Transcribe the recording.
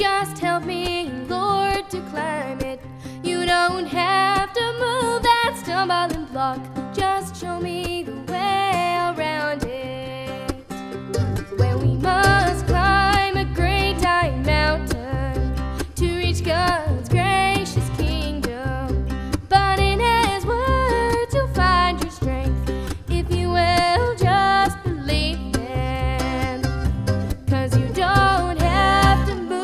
Just help me, Lord, to climb it. You don't have to move that stumbling block. Just show me